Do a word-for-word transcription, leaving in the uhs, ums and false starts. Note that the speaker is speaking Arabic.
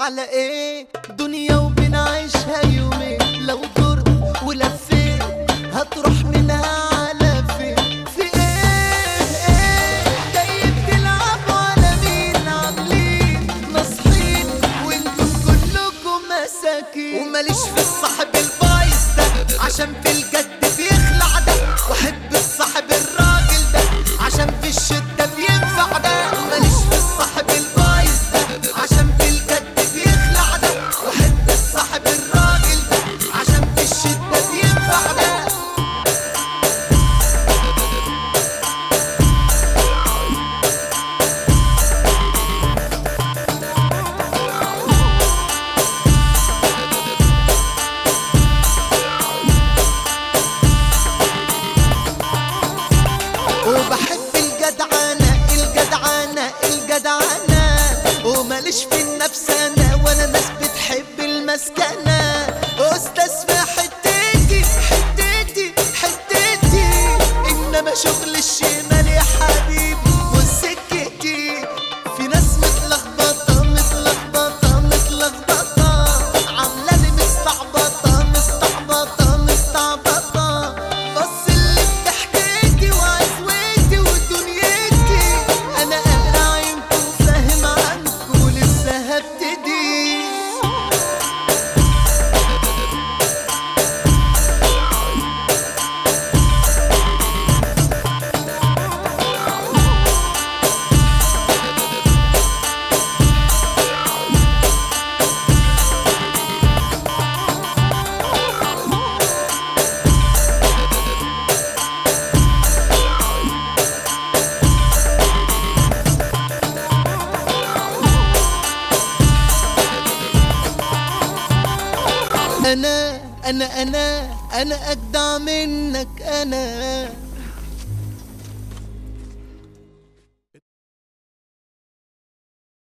على ايه؟ دنيا وبنعيشها يومين، لو دورت ولفيت هتروح منها على فين؟ في ايه ايه جاي بتلعبوا على مين؟ عاملين ناصحين وانتم كلكم مساكين، وماليش في الصاحب البايظ ده عشان في الجد بيخلع ده، واحب الصاحب الراجل ده عشان في الشدة بينفع ده، ماليش في الصاحب البايظ ده عشان في الجد بيخلع ده، واحب الصاحب الراجل ده عشان في الشدة بينفع ده. وبحب الجدعنة الجدعنة الجدعنة، وماليش في النفسانة ولا ناس بتحب المسكنة، أستاذ في حتتي حتتي حتتي، إنما شغل الشمال يا حبيبي وسكتي. في ناس متلخبطة متلخبطة متلخبطة عاملاني مستعبطة مستعبطة مستعبطة، بص اللي بتحكيتي وعزوتي ودنيتي، أنا قاري عينكم فاهم عنكم لسه هبتدي. أنا أنا أنا أنا أجدع منك، أنا